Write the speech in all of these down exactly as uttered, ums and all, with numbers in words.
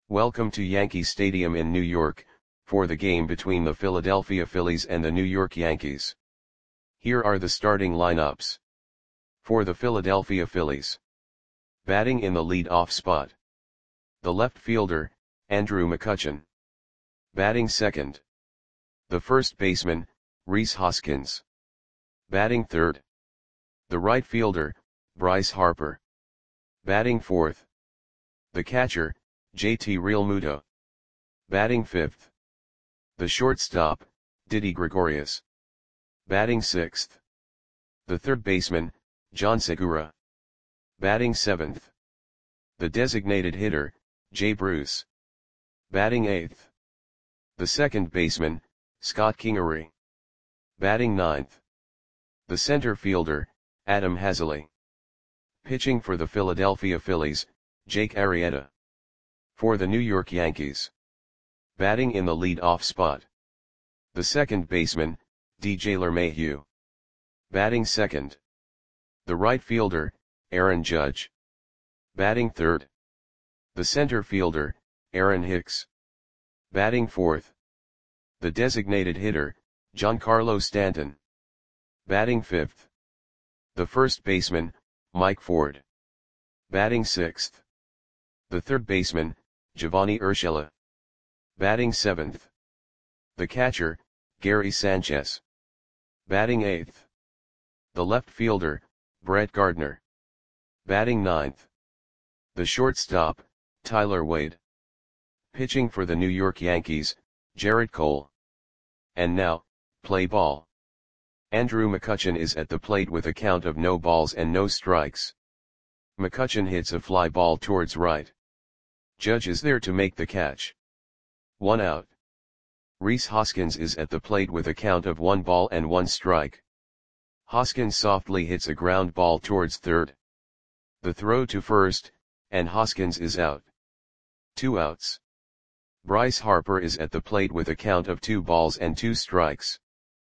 Welcome to Yankee Stadium in New York, for the game between the Philadelphia Phillies and the New York Yankees. Here are the starting lineups. For the Philadelphia Phillies. Batting in the lead-off spot. The left fielder, Andrew McCutchen. Batting second. The first baseman, Rhys Hoskins. Batting third. The right fielder, Bryce Harper. Batting fourth. The catcher, J T Realmuto. Batting fifth. The shortstop, Didi Gregorius. Batting sixth. The third baseman, John Segura. Batting seventh. The designated hitter, Jay Bruce. Batting eighth. The second baseman, Scott Kingery. Batting ninth. The center fielder, Adam Haseley. Pitching for the Philadelphia Phillies, Jake Arrieta. For the New York Yankees. Batting in the lead-off spot. The second baseman, D J LeMahieu. Batting second. The right fielder, Aaron Judge. Batting third. The center fielder, Aaron Hicks. Batting fourth. The designated hitter, Giancarlo Stanton. Batting fifth. The first baseman, Mike Ford. Batting sixth. The third baseman, Giovanni Urshela. Batting seventh. The catcher, Gary Sanchez. Batting eighth. The left fielder, Brett Gardner. Batting ninth. The shortstop, Tyler Wade. Pitching for the New York Yankees, Gerrit Cole. And now, play ball. Andrew McCutchen is at the plate with a count of no balls and no strikes. McCutchen hits a fly ball towards right. Judge is there to make the catch. One out. Rhys Hoskins is at the plate with a count of one ball and one strike. Hoskins softly hits a ground ball towards third. The throw to first, and Hoskins is out. Two outs. Bryce Harper is at the plate with a count of two balls and two strikes.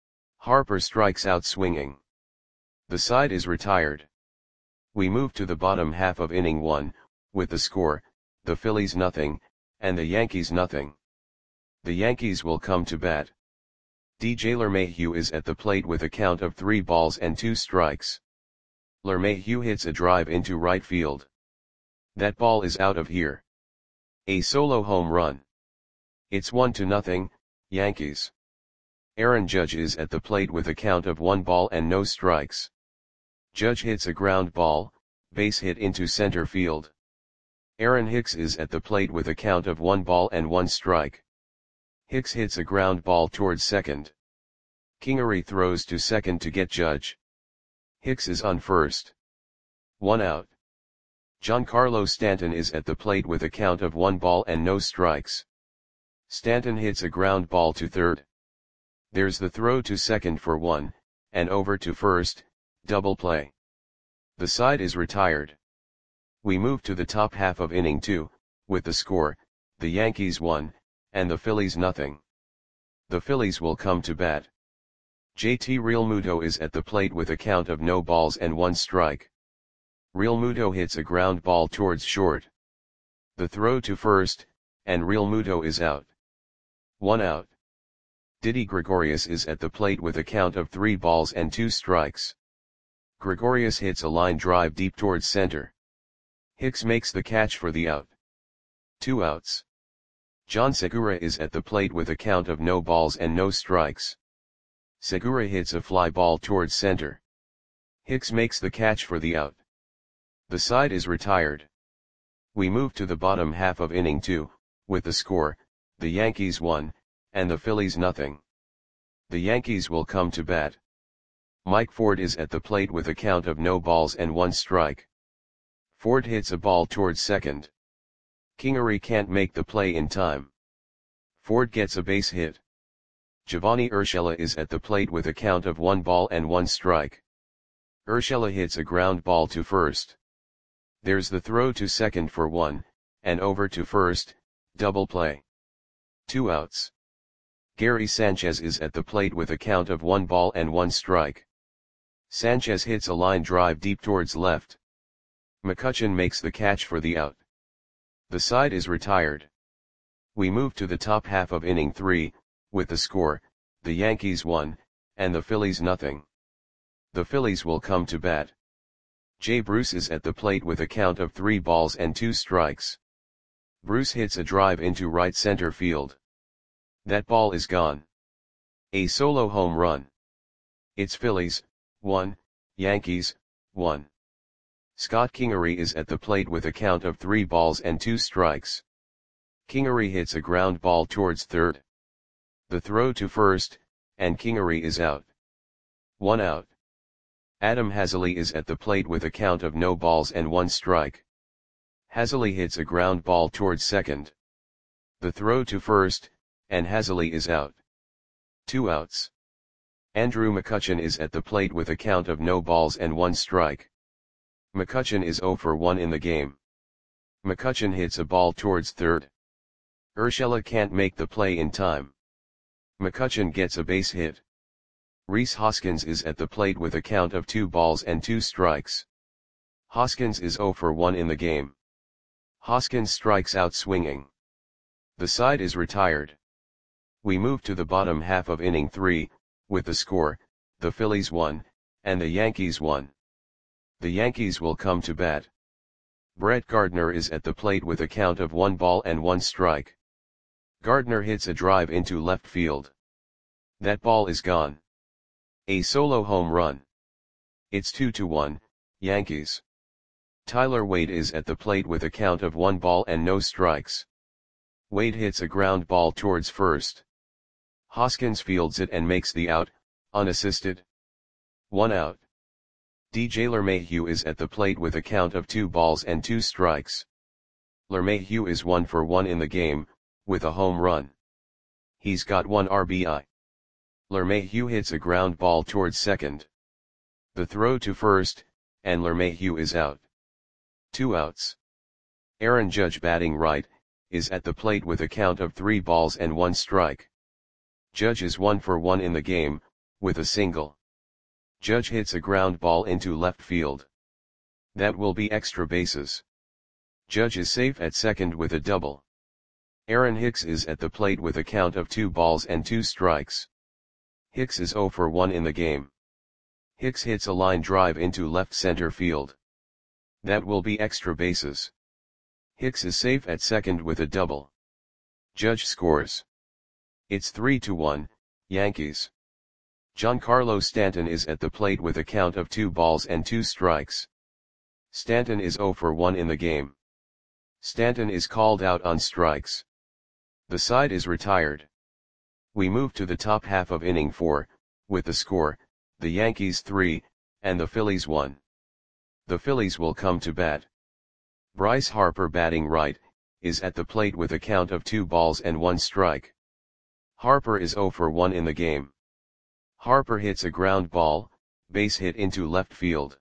Harper strikes out swinging. The side is retired. We move to the bottom half of inning one, with the score, the Phillies nothing, and the Yankees nothing. The Yankees will come to bat. D J LeMahieu is at the plate with a count of three balls and two strikes. LeMahieu hits a drive into right field. That ball is out of here. A solo home run. It's one to nothing, Yankees. Aaron Judge is at the plate with a count of one ball and no strikes. Judge hits a ground ball, base hit into center field. Aaron Hicks is at the plate with a count of one ball and one strike. Hicks hits a ground ball towards second. Kingery throws to second to get Judge. Hicks is on first. One out. Giancarlo Stanton is at the plate with a count of one ball and no strikes. Stanton hits a ground ball to third. There's the throw to second for one, and over to first, double play. The side is retired. We move to the top half of inning two, with the score, the Yankees one, and the Phillies nothing. The Phillies will come to bat. J T Realmuto is at the plate with a count of no balls and one strike. Realmuto hits a ground ball towards short. The throw to first, and Realmuto is out. One out. Didi Gregorius is at the plate with a count of three balls and two strikes. Gregorius hits a line drive deep towards center. Hicks makes the catch for the out. Two outs. John Segura is at the plate with a count of no balls and no strikes. Segura hits a fly ball towards center. Hicks makes the catch for the out. The side is retired. We move to the bottom half of inning two, with the score, the Yankees one, and the Phillies nothing. The Yankees will come to bat. Mike Ford is at the plate with a count of no balls and one strike. Ford hits a ball towards second. Kingery can't make the play in time. Ford gets a base hit. Giovanni Urshela is at the plate with a count of one ball and one strike. Urshela hits a ground ball to first. There's the throw to second for one, and over to first, double play. Two outs. Gary Sanchez is at the plate with a count of one ball and one strike. Sanchez hits a line drive deep towards left. McCutchen makes the catch for the out. The side is retired. We move to the top half of inning three, with the score, the Yankees one, and the Phillies nothing. The Phillies will come to bat. Jay Bruce is at the plate with a count of three balls and two strikes. Bruce hits a drive into right center field. That ball is gone. A solo home run. It's Phillies, one, Yankees, one. Scott Kingery is at the plate with a count of three balls and two strikes. Kingery hits a ground ball towards third. The throw to first, and Kingery is out. One out. Adam Haseley is at the plate with a count of no balls and one strike. Haseley hits a ground ball towards second. The throw to first, and Haseley is out. Two outs. Andrew McCutchen is at the plate with a count of no balls and one strike. McCutchen is zero for one in the game. McCutchen hits a ball towards third. Urshela can't make the play in time. McCutchen gets a base hit. Rhys Hoskins is at the plate with a count of two balls and two strikes. Hoskins is zero for one in the game. Hoskins strikes out swinging. The side is retired. We move to the bottom half of inning three, with the score, the Phillies one, and the Yankees one. The Yankees will come to bat. Brett Gardner is at the plate with a count of one ball and one strike. Gardner hits a drive into left field. That ball is gone. A solo home run. It's two to one, Yankees. Tyler Wade is at the plate with a count of one ball and no strikes. Wade hits a ground ball towards first. Hoskins fields it and makes the out, unassisted. One out. D J LeMahieu is at the plate with a count of two balls and two strikes. LeMahieu is one for one in the game, with a home run. He's got one R B I. LeMahieu hits a ground ball towards second. The throw to first, and LeMahieu is out. Two outs. Aaron Judge, batting right, is at the plate with a count of three balls and one strike. Judge is one for one in the game, with a single. Judge hits a ground ball into left field. That will be extra bases. Judge is safe at second with a double. Aaron Hicks is at the plate with a count of two balls and two strikes. Hicks is zero for one in the game. Hicks hits a line drive into left center field. That will be extra bases. Hicks is safe at second with a double. Judge scores. It's three to one, Yankees. Giancarlo Stanton is at the plate with a count of two balls and two strikes. Stanton is zero for one in the game. Stanton is called out on strikes. The side is retired. We move to the top half of inning four, with the score, the Yankees three, and the Phillies one. The Phillies will come to bat. Bryce Harper, batting right, is at the plate with a count of two balls and one strike. Harper is zero for one in the game. Harper hits a ground ball, base hit into left field.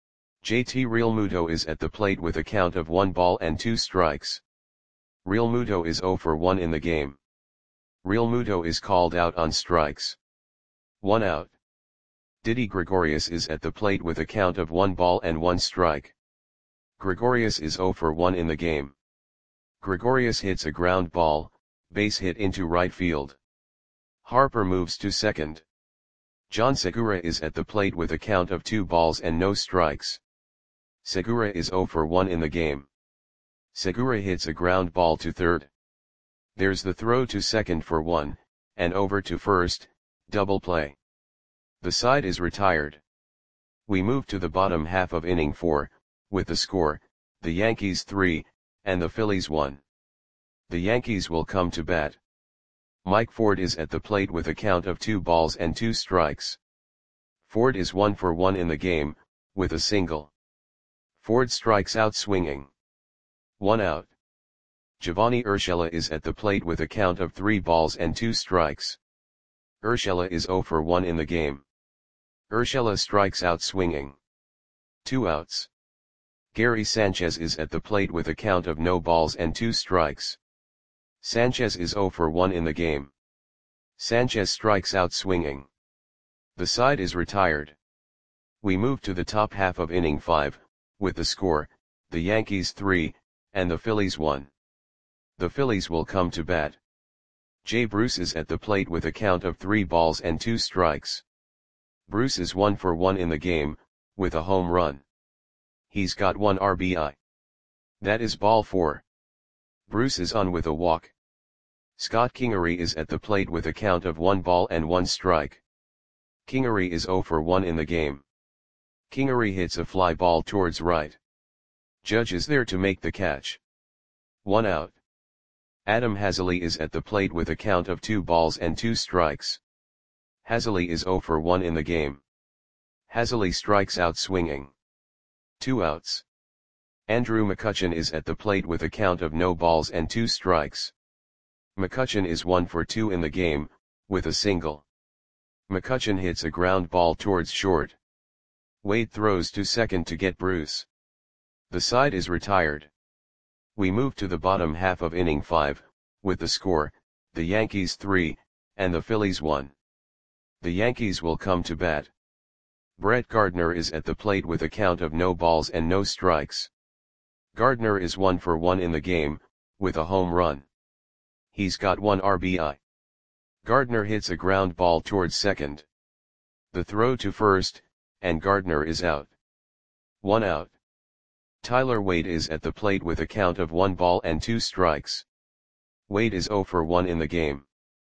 J T Realmuto is at the plate with a count of one ball and two strikes. Realmuto is zero for one in the game. Realmuto is called out on strikes. One out. Didi Gregorius is at the plate with a count of one ball and one strike. Gregorius is zero for one in the game. Gregorius hits a ground ball, base hit into right field. Harper moves to second. John Segura is at the plate with a count of two balls and no strikes. Segura is zero for one in the game. Segura hits a ground ball to third. There's the throw to second for one, and over to first, double play. The side is retired. We move to the bottom half of inning four, with the score, the Yankees three, and the Phillies one. The Yankees will come to bat. Mike Ford is at the plate with a count of two balls and two strikes. Ford is one for one in the game, with a single. Ford strikes out swinging. One out. Giovanni Urshela is at the plate with a count of three balls and two strikes. Urshela is zero for one in the game. Urshela strikes out swinging. Two outs. Gary Sanchez is at the plate with a count of no balls and two strikes. Sanchez is zero for one in the game. Sanchez strikes out swinging. The side is retired. We move to the top half of inning five, with the score, the Yankees three, and the Phillies one. The Phillies will come to bat. Jay Bruce is at the plate with a count of three balls and two strikes. Bruce is one for one in the game, with a home run. He's got one R B I. That is ball four. Bruce is on with a walk. Scott Kingery is at the plate with a count of one ball and one strike. Kingery is zero for one in the game. Kingery hits a fly ball towards right. Judge is there to make the catch. One out. Adam Haseley is at the plate with a count of two balls and two strikes. Haseley is zero for one in the game. Haseley strikes out swinging. Two outs. Andrew McCutchen is at the plate with a count of no balls and two strikes. McCutchen is one for two in the game, with a single. McCutchen hits a ground ball towards short. Wade throws to second to get Bruce. The side is retired. We move to the bottom half of inning five, with the score, the Yankees three, and the Phillies one. The Yankees will come to bat. Brett Gardner is at the plate with a count of no balls and no strikes. Gardner is one for one in the game, with a home run. He's got one R B I. Gardner hits a ground ball towards second. The throw to first, and Gardner is out. One out. Tyler Wade is at the plate with a count of one ball and two strikes. Wade is zero for one in the game.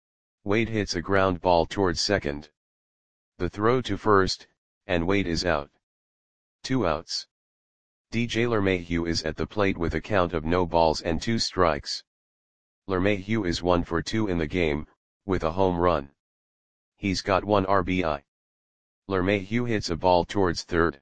Wade hits a ground ball towards second. The throw to first, and Wade is out. Two outs. D J LeMahieu is at the plate with a count of no balls and two strikes. LeMahieu is one for two in the game, with a home run. He's got one R B I. LeMahieu hits a ball towards third.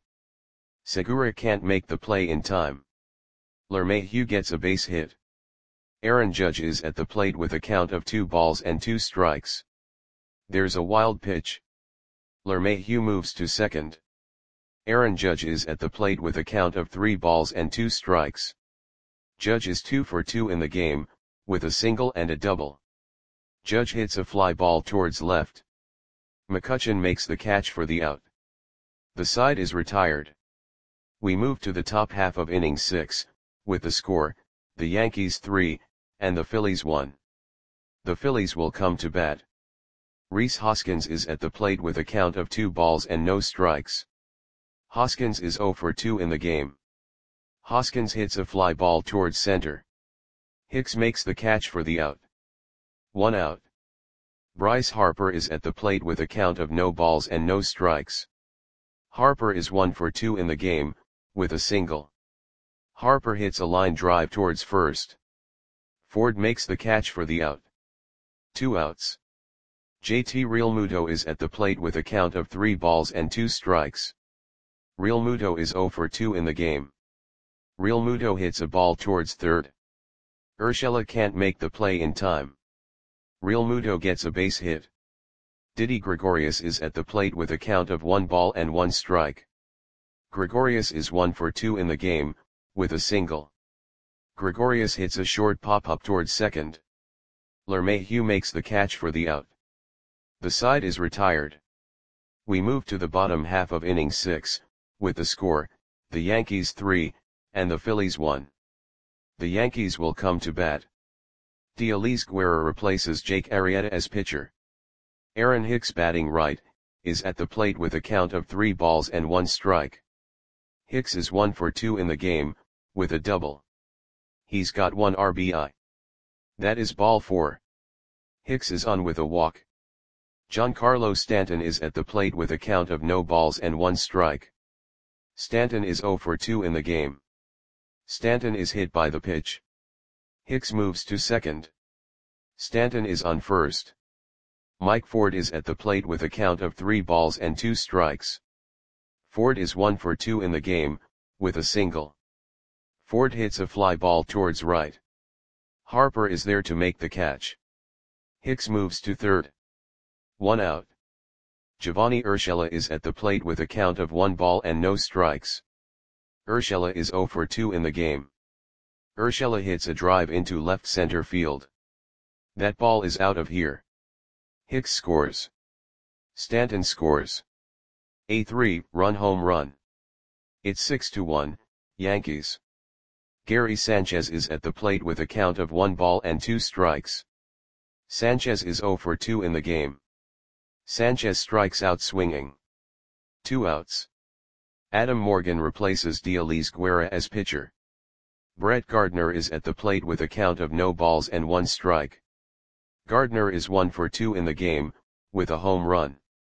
Segura can't make the play in time. LeMahieu gets a base hit. Aaron Judge is at the plate with a count of two balls and two strikes. There's a wild pitch. LeMahieu moves to second. Aaron Judge is at the plate with a count of three balls and two strikes. Judge is two for two in the game, with a single and a double. Judge hits a fly ball towards left. McCutchen makes the catch for the out. The side is retired. We move to the top half of inning six, with the score, the Yankees three, and the Phillies one. The Phillies will come to bat. Rhys Hoskins is at the plate with a count of two balls and no strikes. Hoskins is zero for two in the game. Hoskins hits a fly ball towards center. Hicks makes the catch for the out. One out. Bryce Harper is at the plate with a count of no balls and no strikes. Harper is one for two in the game, with a single. Harper hits a line drive towards first. Ford makes the catch for the out. Two outs. J T Realmuto is at the plate with a count of three balls and two strikes. Realmuto is zero for two in the game. Realmuto hits a ball towards third. Urshela can't make the play in time. Realmuto gets a base hit. Didi Gregorius is at the plate with a count of one ball and one strike. Gregorius is one for two in the game, with a single. Gregorius hits a short pop-up towards second. LeMahieu makes the catch for the out. The side is retired. We move to the bottom half of inning six, with the score, the Yankees three, and the Phillies one. The Yankees will come to bat. Dielise Guerra replaces Jake Arrieta as pitcher. Aaron Hicks, batting right, is at the plate with a count of three balls and one strike. Hicks is one for two in the game, with a double. He's got one R B I. That is ball four. Hicks is on with a walk. Giancarlo Stanton is at the plate with a count of no balls and one strike. Stanton is zero for two in the game. Stanton is hit by the pitch. Hicks moves to second. Stanton is on first. Mike Ford is at the plate with a count of three balls and two strikes. Ford is one for two in the game, with a single. Ford hits a fly ball towards right. Harper is there to make the catch. Hicks moves to third. One out. Giovanni Urshela is at the plate with a count of one ball and no strikes. Urshela is zero for two in the game. Urshela hits a drive into left center field. That ball is out of here. Hicks scores. Stanton scores. A three-run home run. It's six to one, Yankees. Gary Sanchez is at the plate with a count of one ball and two strikes. Sanchez is zero for two in the game. Sanchez strikes out swinging. Two outs. Adam Morgan replaces Dialis Guerra as pitcher. Brett Gardner is at the plate with a count of no balls and one strike. Gardner is one for two in the game, with a home run.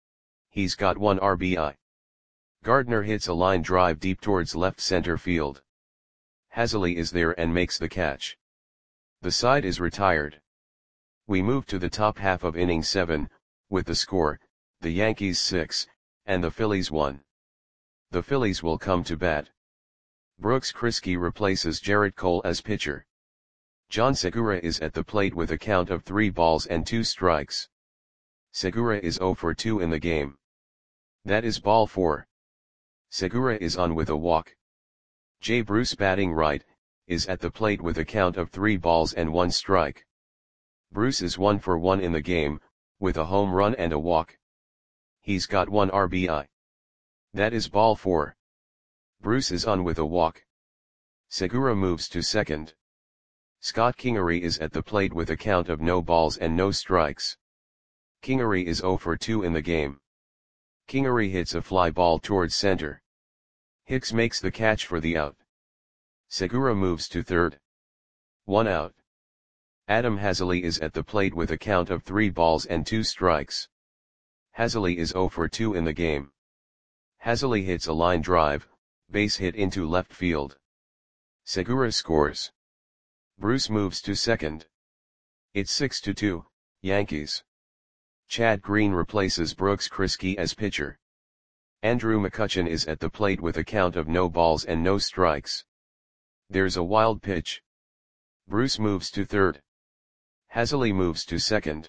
He's got one R B I. Gardner hits a line drive deep towards left center field. Haseley is there and makes the catch. The side is retired. We move to the top half of inning seven, with the score, the Yankees six, and the Phillies one. The Phillies will come to bat. Brooks Kriske replaces Jarrett Cole as pitcher. John Segura is at the plate with a count of three balls and two strikes. Segura is zero for two in the game. That is ball four. Segura is on with a walk. Jay Bruce, batting right, is at the plate with a count of three balls and one strike. Bruce is one for one in the game, with a home run and a walk. He's got one R B I. That is ball four. Bruce is on with a walk. Segura moves to second. Scott Kingery is at the plate with a count of no balls and no strikes. Kingery is zero for two in the game. Kingery hits a fly ball towards center. Hicks makes the catch for the out. Segura moves to third. One out. Adam Haseley is at the plate with a count of three balls and two strikes. Haseley is zero for two in the game. Haseley hits a line drive, base hit into left field. Segura scores. Bruce moves to second. It's six to two, Yankees. Chad Green replaces Brooks Kriske as pitcher. Andrew McCutchen is at the plate with a count of no balls and no strikes. There's a wild pitch. Bruce moves to third. Haseley moves to second.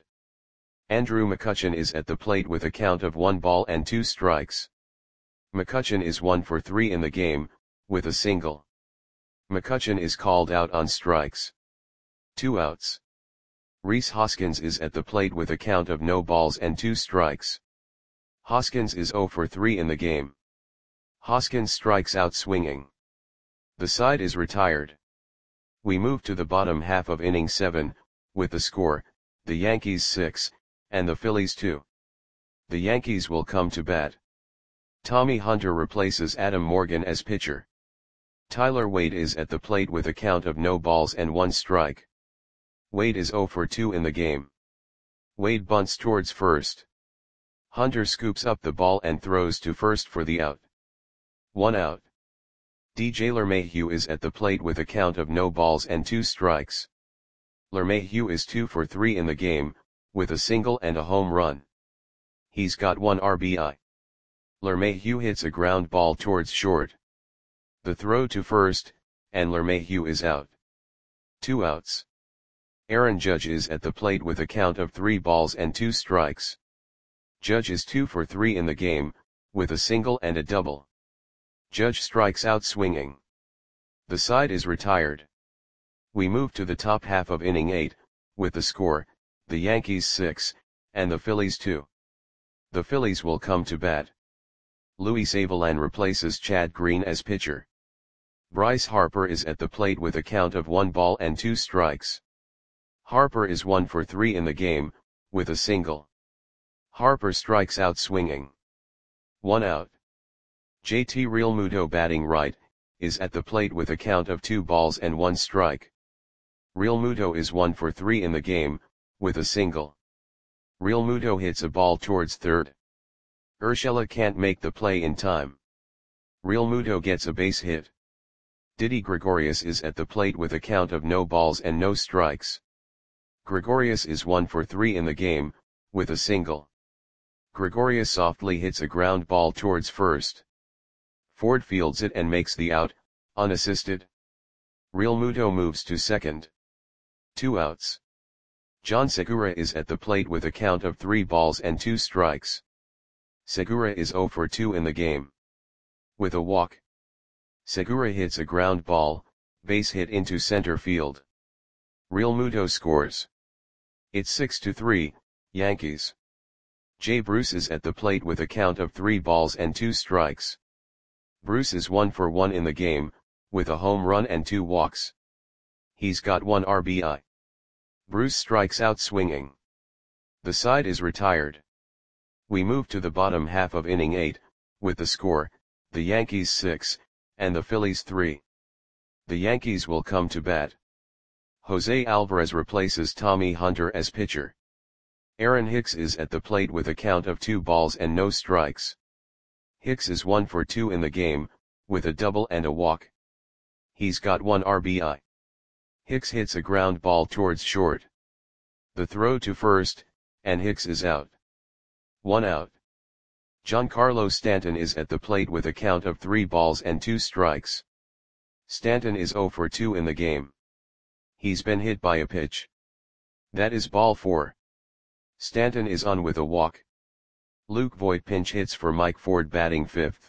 Andrew McCutchen is at the plate with a count of one ball and two strikes. McCutchen is one for three in the game, with a single. McCutchen is called out on strikes. Two outs. Rhys Hoskins is at the plate with a count of no balls and two strikes. Hoskins is zero for three in the game. Hoskins strikes out swinging. The side is retired. We move to the bottom half of inning seven, with the score, the Yankees six, and the Phillies two. The Yankees will come to bat. Tommy Hunter replaces Adam Morgan as pitcher. Tyler Wade is at the plate with a count of no balls and one strike. Wade is zero for two in the game. Wade bunts towards first. Hunter scoops up the ball and throws to first for the out. One out. D J LeMahieu is at the plate with a count of no balls and two strikes. LeMahieu is two for three in the game, with a single and a home run. He's got one R B I. LeMahieu hits a ground ball towards short. The throw to first, and LeMahieu is out. Two outs. Aaron Judge is at the plate with a count of three balls and two strikes. Judge is two for three in the game, with a single and a double. Judge strikes out swinging. The side is retired. We move to the top half of inning eight, with the score, the Yankees six, and the Phillies two. The Phillies will come to bat. Luis Avilan replaces Chad Green as pitcher. Bryce Harper is at the plate with a count of one ball and two strikes. Harper is one for three in the game, with a single. Harper strikes out swinging. One out. J T Realmuto, batting right, is at the plate with a count of two balls and one strike. Realmuto is one for three in the game, with a single. Realmuto hits a ball towards third. Urshela can't make the play in time. Realmuto gets a base hit. Didi Gregorius is at the plate with a count of no balls and no strikes. Gregorius is one for three in the game, with a single. Gregorius softly hits a ground ball towards first. Ford fields it and makes the out, unassisted. Realmuto moves to second. Two outs. John Segura is at the plate with a count of three balls and two strikes. Segura is zero for two in the game. With a walk. Segura hits a ground ball, base hit into center field. Realmuto scores. It's six to three, Yankees. Jay Bruce is at the plate with a count of three balls and two strikes. Bruce is one for one in the game, with a home run and two walks. He's got one R B I. Bruce strikes out swinging. The side is retired. We move to the bottom half of inning eight, with the score, the Yankees six, and the Phillies three. The Yankees will come to bat. Jose Alvarez replaces Tommy Hunter as pitcher. Aaron Hicks is at the plate with a count of two balls and no strikes. Hicks is one for two in the game, with a double and a walk. He's got one R B I. Hicks hits a ground ball towards short. The throw to first, and Hicks is out. One out. Giancarlo Stanton is at the plate with a count of three balls and two strikes. Stanton is zero for two in the game. He's been hit by a pitch. That is ball four. Stanton is on with a walk. Luke Voit pinch hits for Mike Ford batting fifth.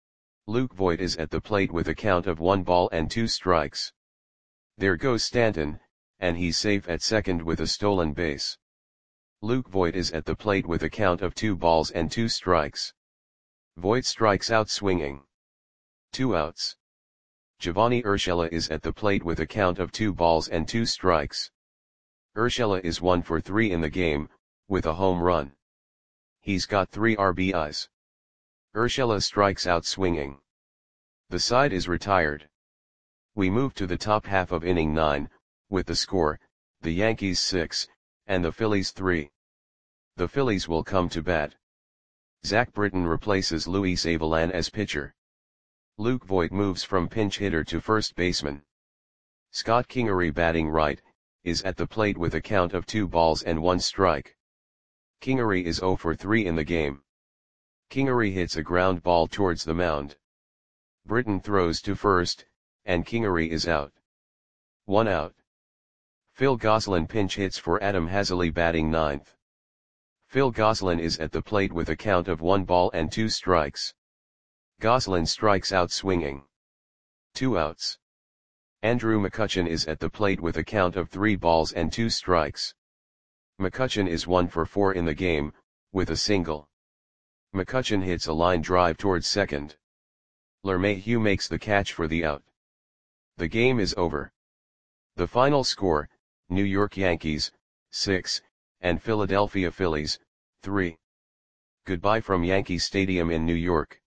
Luke Voit is at the plate with a count of one ball and two strikes. There goes Stanton, and he's safe at second with a stolen base. Luke Voit is at the plate with a count of two balls and two strikes. Voit strikes out swinging. Two outs. Giovanni Urshela is at the plate with a count of two balls and two strikes. Urshela is one for three in the game, with a home run. He's got three R B Is. Urshela strikes out swinging. The side is retired. We move to the top half of inning nine, with the score, the Yankees six, and the Phillies three. The Phillies will come to bat. Zach Britton replaces Luis Avilan as pitcher. Luke Voit moves from pinch hitter to first baseman. Scott Kingery batting right, is at the plate with a count of two balls and one strike. Kingery is zero for three in the game. Kingery hits a ground ball towards the mound. Britton throws to first, and Kingery is out. One out. Phil Gosselin pinch hits for Adam Haseley batting ninth. Phil Gosselin is at the plate with a count of one ball and two strikes. Gosselin strikes out swinging. Two outs. Andrew McCutchen is at the plate with a count of three balls and two strikes. McCutchen is one for four in the game, with a single. McCutchen hits a line drive towards second. LeMahieu makes the catch for the out. The game is over. The final score, New York Yankees, six, and Philadelphia Phillies, three. Goodbye from Yankee Stadium in New York.